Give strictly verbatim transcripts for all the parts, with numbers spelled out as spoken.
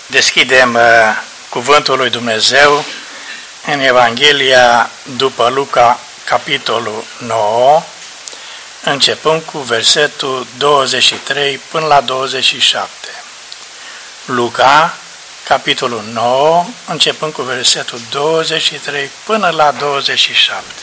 Deschidem uh, Cuvântul lui Dumnezeu în Evanghelia după Luca, capitolul nouă, începând cu versetul douăzeci și trei până la douăzeci și șapte. Luca, capitolul nouă, începând cu versetul douăzeci și trei până la douăzeci și șapte.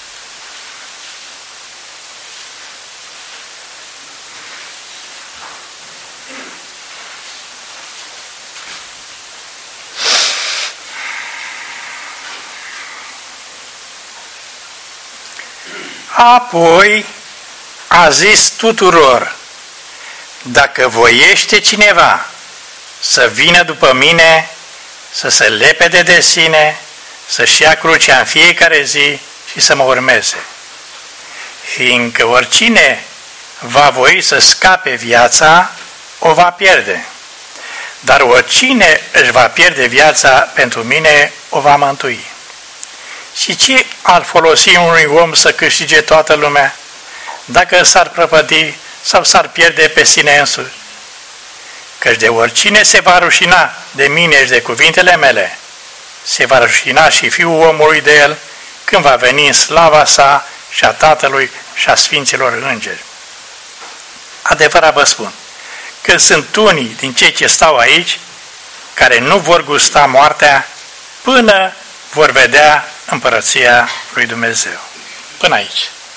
Apoi a zis tuturor: dacă voiește cineva să vină după mine, să se lepede de sine, să-și ia crucea în fiecare zi și să mă urmeze. Fiindcă oricine va voi să scape viața, o va pierde. Dar oricine își va pierde viața pentru mine, o va mântui. Și ce ar folosi unui om să câștige toată lumea, dacă s-ar prăpădi sau s-ar pierde pe sine însuși? Căci de oricine se va rușina de mine și de cuvintele mele, se va rușina și Fiul omului de el, când va veni în slava sa și a Tatălui și a Sfinților Îngeri. Adevărat vă spun că sunt unii din cei ce stau aici care nu vor gusta moartea până vor vedea Împărăția lui Dumnezeu. Până aici.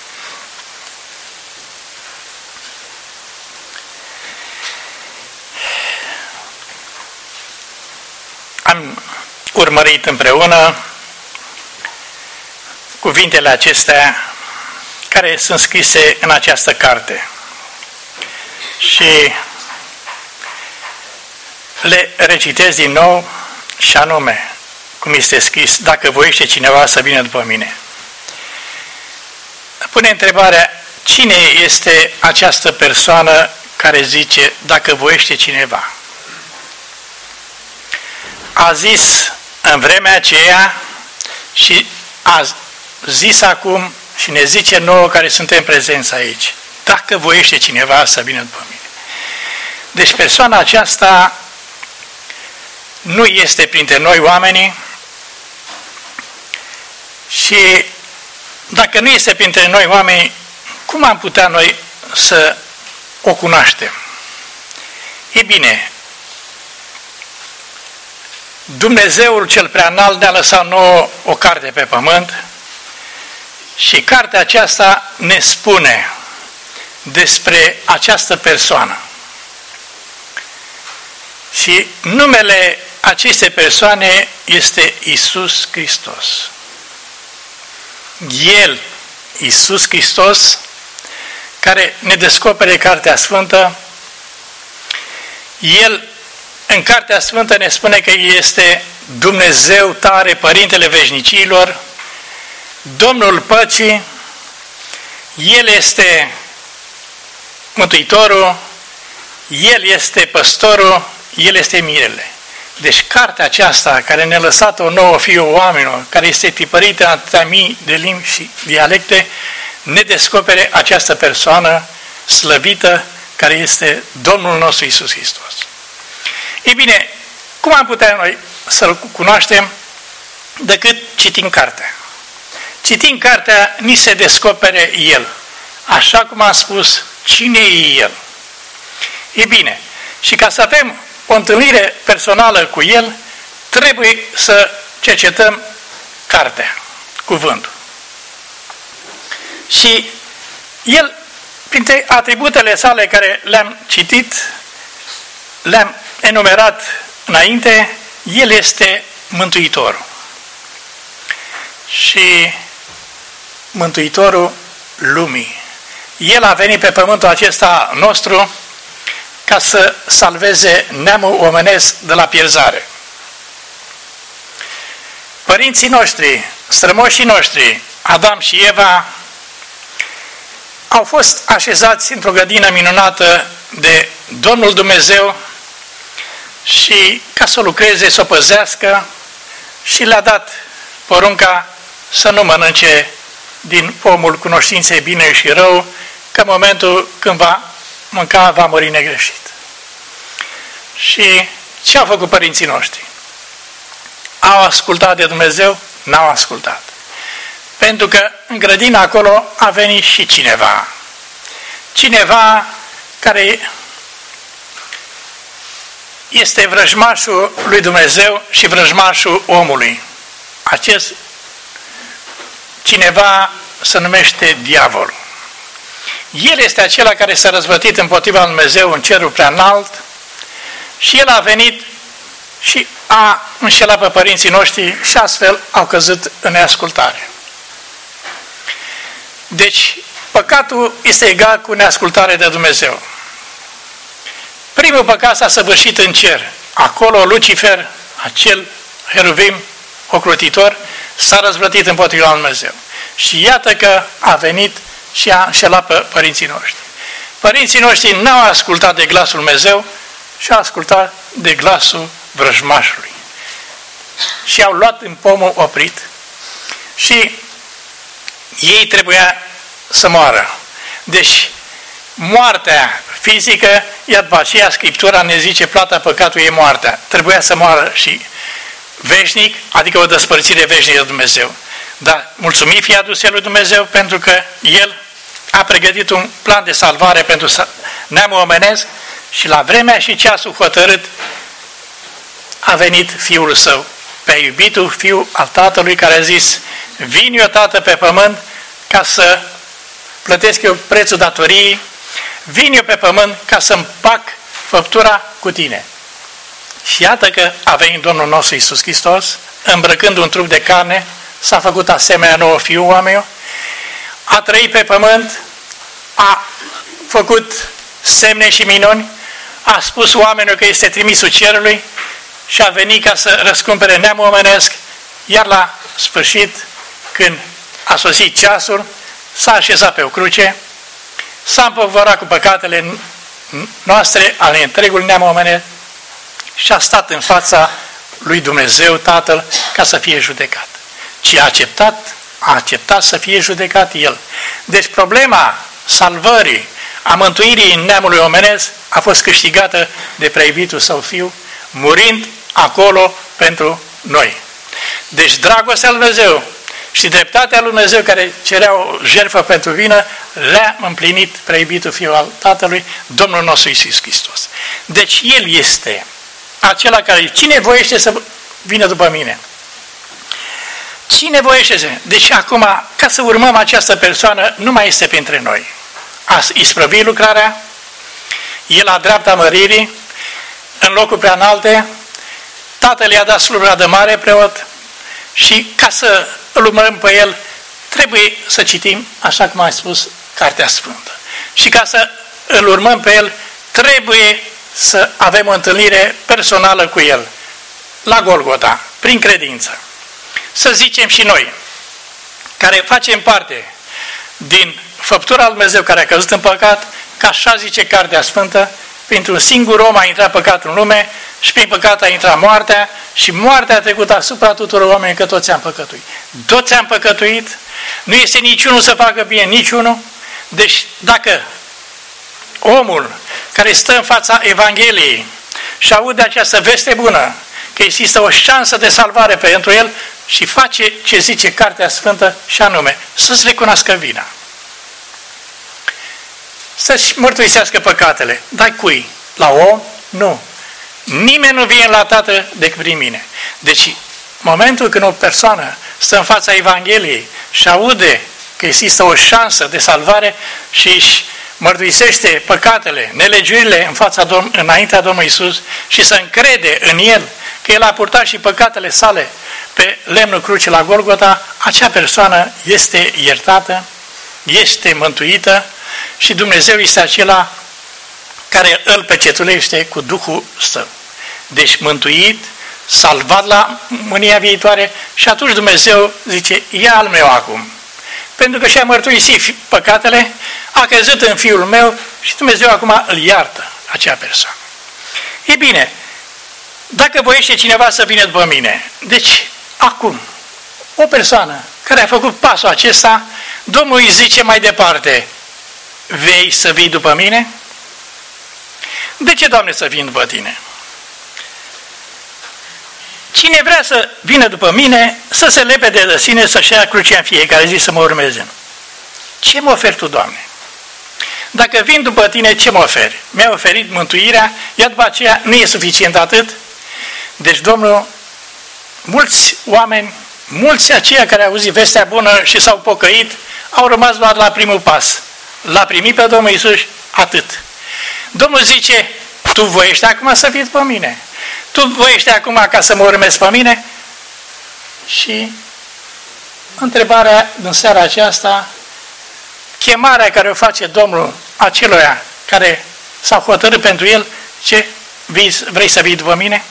Am urmărit împreună cuvintele acestea care sunt scrise în această carte și le recitez din nou, și anume, cum este scris: dacă voiește cineva să vină după mine. Pune întrebarea: cine este această persoană care zice dacă voiește cineva? A zis în vremea aceea și a zis acum și ne zice nouă care suntem prezenți aici: dacă voiește cineva să vină după mine. Deci persoana aceasta nu este printre noi oamenii. Și dacă nu este printre noi oameni, cum am putea noi să o cunoaștem? E bine, Dumnezeul cel Preaînalt ne-a lăsat nouă o carte pe pământ și cartea aceasta ne spune despre această persoană. Și numele acestei persoane este Iisus Hristos. El, Iisus Hristos, care ne descopere Cartea Sfântă, El, în Cartea Sfântă, ne spune că El este Dumnezeu tare, Părintele veșnicilor, Domnul păcii, El este Mântuitorul, El este Păstorul, El este Mirele. Deci cartea aceasta, care ne-a lăsat-o nouă fiul oamenilor, care este tipărită în atâtea mii de limbi și dialecte, ne descopere această persoană slăvită, care este Domnul nostru Iisus Hristos. Ei bine, cum am putea noi să-L cunoaștem decât citind cartea? Citind cartea, ni se descopere El. Așa cum am spus, cine e El? Ei bine, și ca să avem o întâlnire personală cu El, trebuie să cercetăm cartea, cuvântul. Și El, printre atributele sale care le-am citit, le-am enumerat înainte, El este Mântuitorul. Și Mântuitorul lumii. El a venit pe pământul acesta nostru ca să salveze neamul omenesc de la pierzare. Părinții noștri, strămoșii noștri, Adam și Eva, au fost așezați într-o grădină minunată de Domnul Dumnezeu și ca să o lucreze, să o păzească, și le-a dat porunca să nu mănânce din pomul cunoștinței bine și rău, că în momentul când va mânca, va muri negreșit. Și Ce au făcut părinții noștri? Au ascultat de Dumnezeu? N-au ascultat. Pentru că în grădina acolo a venit și cineva. Cineva care este vrăjmașul lui Dumnezeu și vrăjmașul omului. Acest cineva se numește diavolul. El este acela care s-a răzvătit împotriva lui Dumnezeu în cerul prea înalt și el a venit și a înșelat pe părinții noștri și astfel au căzut în neascultare. Deci, păcatul este egal cu neascultare de Dumnezeu. Primul păcat s-a săvârșit în cer. Acolo Lucifer, acel heruvim ocrotitor, s-a răzvrătit împotriva lui Dumnezeu. Și iată că a venit și a înșelat pe părinții noștri. Părinții noștri n-au ascultat de glasul Dumnezeu și au ascultat de glasul vrăjmașului. Și au luat în pomul oprit și ei trebuia să moară. Deci, moartea fizică, iar după aceea Scriptura ne zice plata păcatului e moartea. Trebuia să moară și veșnic, adică o despărțire veșnică de Dumnezeu. Dar mulțumit fie adus lui Dumnezeu pentru că El a pregătit un plan de salvare pentru neamul omenesc și la vremea și ceasul hotărât a venit Fiul Său, pe iubitul Fiul al Tatălui care a zis: vin eu, Tată, pe pământ ca să plătesc eu prețul datoriei, vin eu pe pământ ca să împac făptura cu tine. Și iată că a venit Domnul nostru Iisus Hristos, îmbrăcând un trup de carne, s-a făcut asemenea nouă fiul oamenilor, a trăit pe pământ, a făcut semne și minuni, a spus oamenilor că este trimisul cerului și a venit ca să răscumpere neamul omenesc, iar la sfârșit, când a sosit ceasul, s-a așezat pe o cruce, s-a împovărat cu păcatele noastre, ale întregului neam omenesc și a stat în fața lui Dumnezeu Tatăl ca să fie judecat. Și a acceptat, a acceptat să fie judecat El. Deci problema salvării, a mântuirii în neamului omenesc a fost câștigată de preiubitul Său Fiu, murind acolo pentru noi. Deci dragostea lui Dumnezeu și dreptatea lui Dumnezeu care cerea o jertfă pentru vină, le-a împlinit preiubitul Fiul al Tatălui, Domnul nostru Iisus Hristos. Deci El este acela care, cine voiește să vină după mine? Cine voiește? Deci acum, ca să urmăm această persoană, nu mai este printre noi. A isprăvit lucrarea, El la dreapta măririi, în locul prea înalte, Tatăl i-a dat slujba de mare preot și ca să îl urmăm pe El, trebuie să citim, așa cum am spus, Cartea Sfântă. Și ca să îl urmăm pe El, trebuie să avem o întâlnire personală cu El, la Golgota, prin credință. Să zicem și noi, care facem parte din făptura lui Dumnezeu care a căzut în păcat, că așa zice Cartea Sfântă, printr-un singur om a intrat păcatul în lume și prin păcat a intrat moartea și moartea a trecut asupra tuturor oamenilor, că toți am păcătuit. Toți am păcătuit, nu este niciunul să facă bine, niciunul. Deci dacă omul care stă în fața Evangheliei și aude această veste bună, că există o șansă de salvare pentru el și face ce zice Cartea Sfântă și anume, să-ți recunoască vina. Să-și mărturisească păcatele. Dar cui? La om? Nu. Nimeni nu vine la Tatăl decât prin mine. Deci, momentul când o persoană stă în fața Evangheliei și aude că există o șansă de salvare și își mărturisește păcatele, nelegiurile în fața Domn- înaintea Domnului Iisus și să încrede în El că El a purtat și păcatele sale pe lemnul crucii la Golgota, acea persoană este iertată, este mântuită și Dumnezeu este acela care îl pecetulește cu Duhul Său. Deci mântuit, salvat la mânia viitoare și atunci Dumnezeu zice, ia al meu acum. Pentru că și-a mărturisit păcatele, a crezut în Fiul meu și Dumnezeu acum îl iartă acea persoană. E bine, dacă voiește cineva să vină după mine, deci acum, o persoană care a făcut pasul acesta, Domnul îi zice mai departe, vei să vii după mine? De ce, Doamne, să vin după tine? Cine vrea să vină după mine, să se lepede de sine, să-și ia crucea în fiecare zi să mă urmeze. Ce mă oferi tu, Doamne? Dacă vin după tine, ce mă oferi? Mi-a oferit mântuirea, iar după aceea nu e suficient atât. Deci, Domnul, mulți oameni, mulți aceia care au auzit vestea bună și s-au pocăit, au rămas doar la primul pas. L-a primit pe Domnul Iisus, atât. Domnul zice, tu voiești acum să vii după mine. Tu voiești acum ca să mă urmezi pe mine? Și întrebarea din seara aceasta, chemarea care o face Domnul acelora care s-au hotărât pentru El, ce vrei să vii după mine?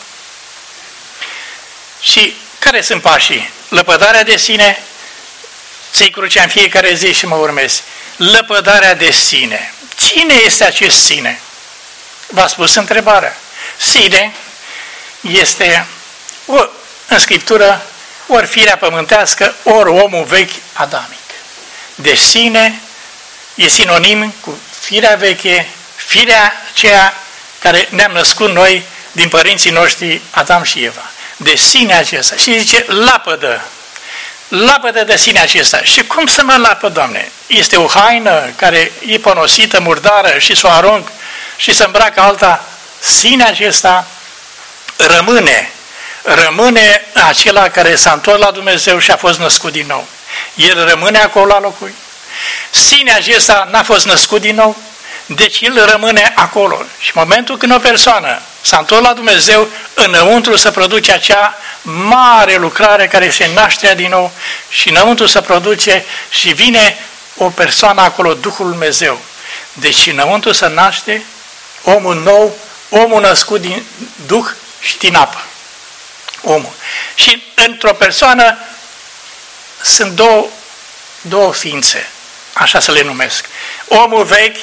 Și care sunt pașii? Lăpădarea de sine, ți-i crucea în fiecare zi și mă urmezi. Lăpădarea de sine. Cine este acest sine? V-a spus întrebarea. Sine este ori în Scriptură, ori firea pământească, ori omul vechi adamic. Deci sine e sinonim cu firea veche, firea aceea care ne-am născut noi din părinții noștri Adam și Eva. De sine acesta. Și zice, lapădă. Lapădă de sine acesta. Și cum să mă lapă, Doamne? Este o haină care e ponosită, murdară și să o arunc și să îmbracă alta? Sine acesta rămâne. Rămâne acela care s-a întors la Dumnezeu și a fost născut din nou. El rămâne acolo la locul lui. Sine acesta n-a fost născut din nou, deci el rămâne acolo. Și în momentul când o persoană s-a întors la Dumnezeu, înăuntru se produce acea mare lucrare care se naște din nou și înăuntru se produce și vine o persoană acolo, Duhul Lui Dumnezeu. Deci înăuntru se naște omul nou, omul născut din Duh și din apă. Omul. Și într-o persoană sunt două, două ființe, așa să le numesc. Omul vechi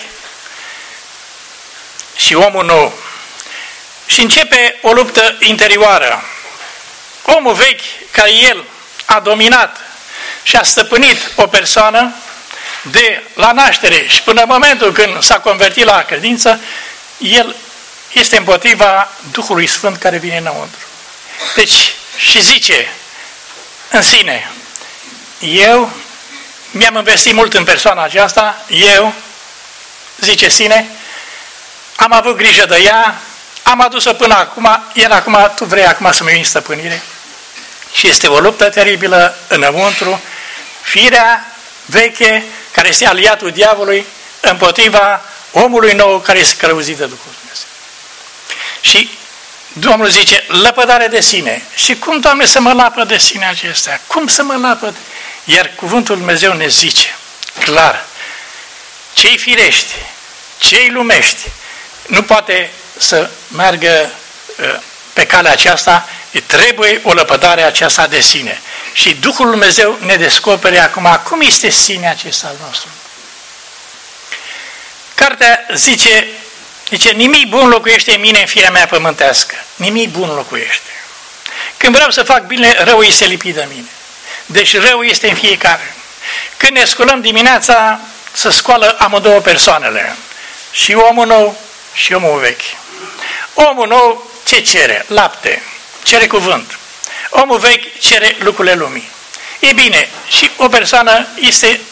și omul nou. Și începe o luptă interioară. Omul vechi, care el a dominat și a stăpânit o persoană de la naștere și până în momentul când s-a convertit la credință, el este împotriva Duhului Sfânt care vine înăuntru. Deci, și zice în sine, eu mi-am investit mult în persoana aceasta, eu, zice sine, am avut grijă de ea, am adus-o până acum, iar acum tu vrei acum să-mi iei în stăpânire. Și este o luptă teribilă înăuntru, firea veche, care este aliatul diavolului, împotriva omului nou, care este călăuzit de Duhul Dumnezeu. Și Domnul zice, lăpădare de sine. Și cum, Doamne, să mă lapăd de sine acestea? Cum să mă lapăd? Iar cuvântul Dumnezeu ne zice, clar, cei firești, cei lumești, nu poate să meargă uh, pe calea aceasta, trebuie o lăpădare aceasta de sine. Și Duhul Lui Dumnezeu ne descopere acum cum este sine acesta al nostru. Cartea zice, zice, nimic bun locuiește în mine, în firea mea pământească. Nimic bun locuiește. Când vreau să fac bine, rău este lipit de mine. Deci rău este în fiecare. Când ne sculăm dimineața, să scoală amândouă persoanele. Și omul nou și omul vechi. Omul nou ce cere? Lapte. Cere cuvânt. Omul vechi cere lucrurile lumii. E bine, și o persoană este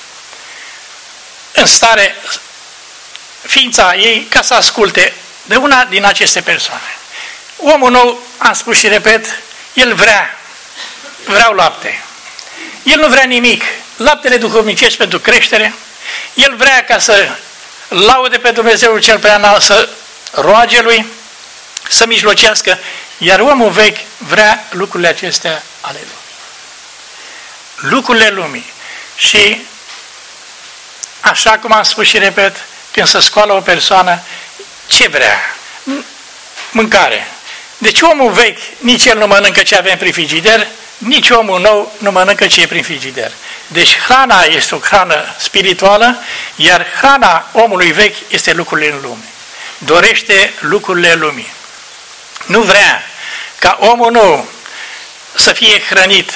în stare, ființa ei, ca să asculte de una din aceste persoane. Omul nou, am spus și repet, el vrea, vreau lapte. El nu vrea nimic. Laptele duhovnicești pentru creștere. El vrea ca să laude pe Dumnezeu cel prea înalt, să roage lui, să mijlocească, iar omul vechi vrea lucrurile acestea ale lumii. Lucrurile lumii. Și așa cum am spus și repet, când se scoală o persoană, ce vrea? Mâncare. Deci omul vechi, nici el nu mănâncă ce avem prin frigider, nici omul nou nu mănâncă ce e prin frigider. Deci hrana este o hrană spirituală, iar hrana omului vechi este lucrurile în lume. Dorește lucrurile lumii. Nu vrea ca omul nou să fie hrănit.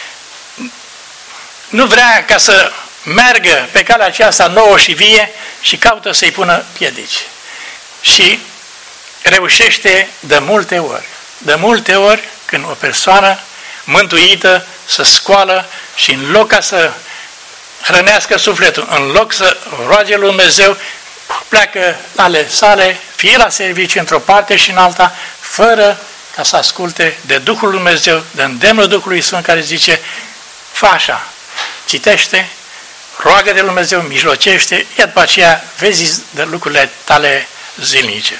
Nu vrea ca să meargă pe calea aceasta nouă și vie și caută să-i pună piedici. Și reușește de multe ori. De multe ori când o persoană mântuită să scoală și în loc ca să hrănească sufletul, în loc să roage lui Dumnezeu, pleacă ale sale, fie la serviciu într-o parte și în alta, fără ca să asculte de Duhul lui Dumnezeu, de îndemnul Duhului Sfânt care zice, fă așa, citește, roagă de lui Dumnezeu, mijlocește, iar după aceea vezi de lucrurile tale zilnice.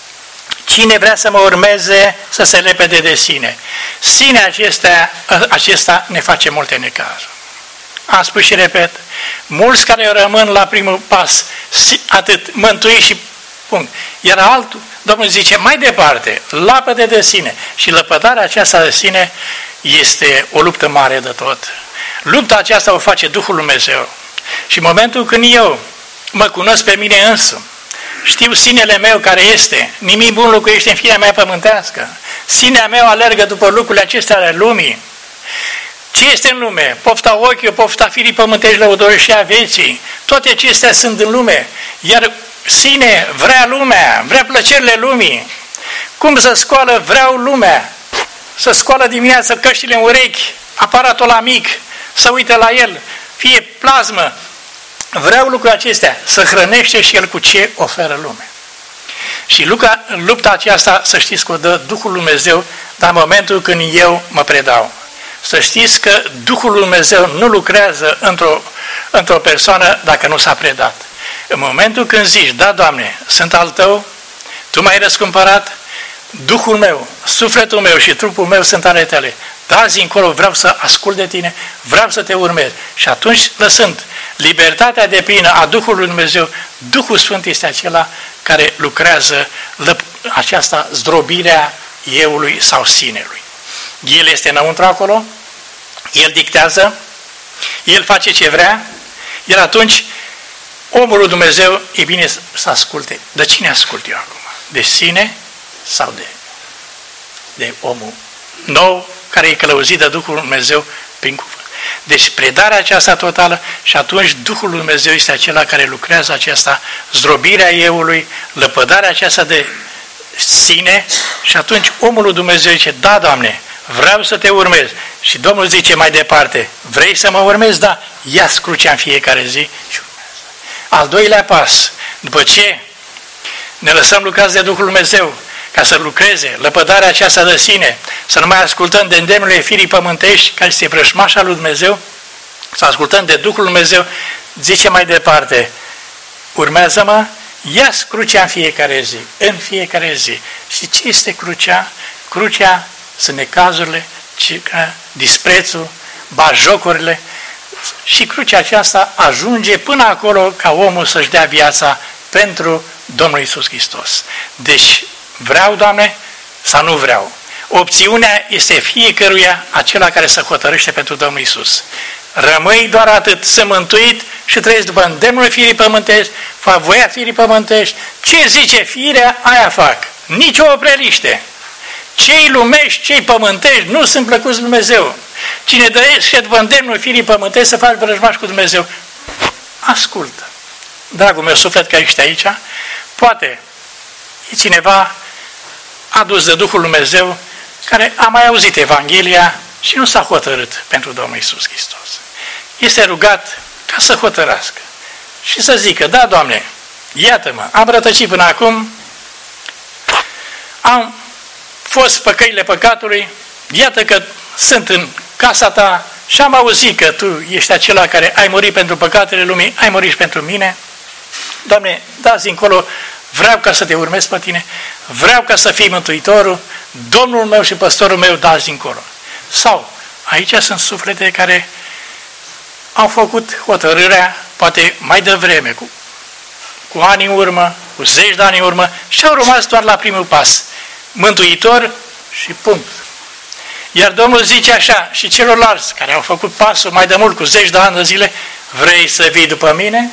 Cine vrea să mă urmeze, să se lepede de sine. Sine acestea, acesta ne face multe necazuri. Am spus și repet, mulți care rămân la primul pas, atât mântui și punct. Iar altul, Domnul zice, mai departe, lapăde de sine. Și lăpădarea aceasta de sine este o luptă mare de tot. Lupta aceasta o face Duhul lui Dumnezeu. Și în momentul când eu mă cunosc pe mine însă, știu sinele meu care este, nimic bun locuiește în firea mea pământească, sinea meu alergă după lucrurile acestea ale lumii. Ce este în lume? Pofta ochiului, pofta firii pământești, lăudăroșia vieții, toate acestea sunt în lume, iar sine vrea lumea, vrea plăcerile lumii. Cum să scoală? Vreau lumea. Să scoală dimineața căștile în urechi, aparatul la mic, să uite la el, fie plasmă. Vreau lucrurile acestea, să hrănește și el cu ce oferă lumea. Și lupta, lupta aceasta, să știți că o dă Duhul lui Dumnezeu, dar în momentul când eu mă predau. Să știți că Duhul lui Dumnezeu nu lucrează într-o, într-o persoană dacă nu s-a predat. În momentul când zici, da, Doamne, sunt al Tău, Tu m-ai răscumpărat, Duhul meu, sufletul meu și trupul meu sunt ale Tale. Da, azi încolo vreau să ascult de Tine, vreau să Te urmez. Și atunci, lăsând libertatea deplină a Duhului Dumnezeu, Duhul Sfânt este acela care lucrează aceasta zdrobirea euului sau sinelui. El este înăuntru acolo, El dictează, El face ce vrea, iar atunci omul lui Dumnezeu e bine să asculte. De cine ascult eu acum? De sine sau de, de omul nou care e călăuzit de Duhul lui Dumnezeu prin cuvânt? Deci predarea aceasta totală și atunci Duhul lui Dumnezeu este acela care lucrează aceasta, zdrobirea euului, lăpădarea aceasta de sine și atunci omul lui Dumnezeu zice, da, Doamne, vreau să Te urmez. Și Domnul zice mai departe, vrei să mă urmezi? Da, ia-ți crucea în fiecare zi și urmează. Al doilea pas, după ce ne lăsăm lucrați de Duhul Dumnezeu, ca să lucreze lăpădarea aceasta de sine, să nu mai ascultăm de îndemnurile firii pământești, care este vrăjmașa lui Dumnezeu, să ascultăm de Duhul lui Dumnezeu, zice mai departe, urmează-mă, ia-ți crucea în fiecare zi, în fiecare zi. Și ce este crucea? Crucea sunt necazurile, disprețul, bajocurile, și crucea aceasta ajunge până acolo ca omul să-și dea viața pentru Domnul Iisus Hristos. Deci, vreau, Doamne, sau nu vreau? Opțiunea este fiecăruia acela care se hotărăște pentru Domnul Iisus. Rămâi doar atât, să mântuit și trăiesc după îndemnul firii pământești, fac voia firii pământești. Ce zice firea, aia fac. Nici o opreliște. Cei lumești, cei pământești nu sunt plăcuți lui Dumnezeu. Cine trăiește după îndemnul firii pământești să faci vrăjmaș cu Dumnezeu, ascultă. Dragul meu suflet care ești aici, poate e cineva adus de Duhul lui Dumnezeu care a mai auzit Evanghelia și nu s-a hotărât pentru Domnul Iisus Hristos. Este rugat ca să hotărască și să zică, da, Doamne, iată-mă, am rătăcit până acum, am fost pe căile păcatului, iată că sunt în casa Ta și am auzit că Tu ești acela care ai murit pentru păcatele lumii, ai murit și pentru mine. Doamne, dați încolo, vreau ca să Te urmez pe Tine, vreau ca să fii Mântuitorul, Domnul meu și Păstorul meu, dați încolo. Sau, aici sunt suflete care au făcut hotărârea, poate mai devreme, cu, cu ani în urmă, cu zeci de ani în urmă, și au rămas doar la primul pas. Mântuitor și punct. Iar Domnul zice așa, și celorlalți care au făcut pasul mai de mult, cu zeci de ani de zile, vrei să vii după mine?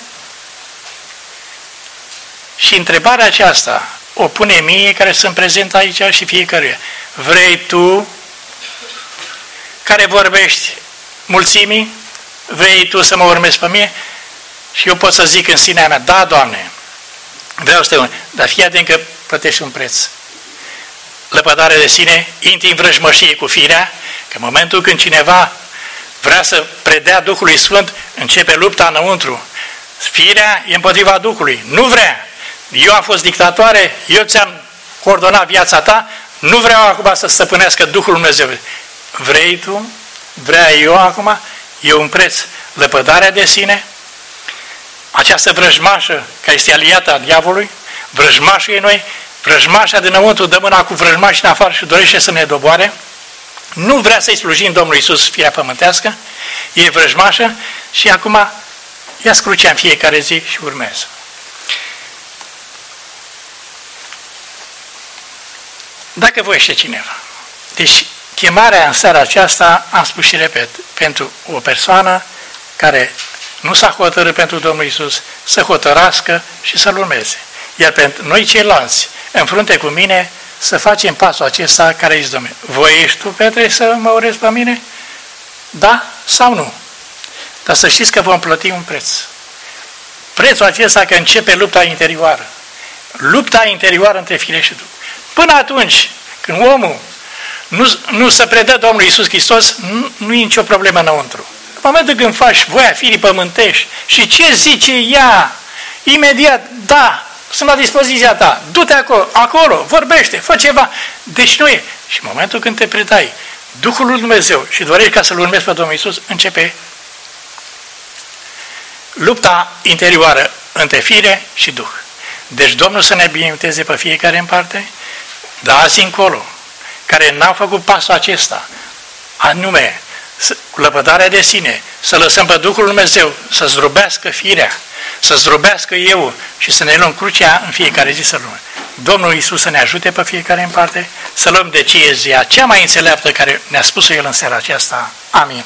Și întrebarea aceasta o pune mie care sunt prezent aici și fiecăruia. Vrei tu, care vorbești mulțimii, vrei tu să mă urmezi pe mine? Și eu pot să zic în sinea mea, da, Doamne, vreau să te urmez, dar fii atent că plătești un preț. lepădare de sine, intri în vrăjmășie cu firea, că în momentul când cineva vrea să predea Duhului Sfânt, începe lupta înăuntru. Firea e împotriva Duhului. Nu vrea. Eu am fost dictatoare, eu ți-am coordonat viața ta, nu vreau acum să stăpânească Duhul Dumnezeu. Vrei tu? Vrea eu acum? E un preț. Lepădarea de sine, această vrăjmașă care este aliată a diavolului, vrăjmașul e noi, vrăjmașa dinăuntru dă mâna cu vrăjmașii în afară și dorește să ne doboare, nu vrea să-i slujim Domnului Iisus, firea pământească, e vrăjmașă și acum ia-ți crucea în fiecare zi și urmează. Dacă voiește cineva. Deci, chemarea în seara aceasta, am spus și repet, pentru o persoană care nu s-a hotărât pentru Domnul Iisus, să hotărască și să-L urmeze. Iar pentru noi ceilalți, în frunte cu mine, să facem pasul acesta care îi zice, Domnule, voiești tu, Petre, să mă urezi pe mine? Da sau nu? Dar să știți că vom plăti un preț. Prețul acesta că începe lupta interioară. Lupta interioară între fire și Duh. Până atunci, când omul nu, nu se predă Domnului Iisus Hristos, nu, nu e nicio problemă înăuntru. În momentul când faci voia firii pământești și ce zice ea, imediat, da, sunt la dispoziția ta, du-te acolo, acolo, vorbește, fă ceva. Deci nu e. Și în momentul când te predai Duhul lui Dumnezeu și dorești ca să-L urmezi pe Domnul Iisus, începe lupta interioară între fire și Duh. Deci Domnul să ne binecuvânteze pe fiecare în parte, dar azi încolo, care n-au făcut pasul acesta, anume lăpădarea de sine, să lăsăm pe Duhul lui Dumnezeu să zdrobească firea, să zdrobească eu și să ne luăm crucea în fiecare zi să luăm. Domnul Iisus să ne ajute pe fiecare în parte, să luăm deciziia cea mai înțeleaptă care ne-a spus-o El în seara aceasta. Amin.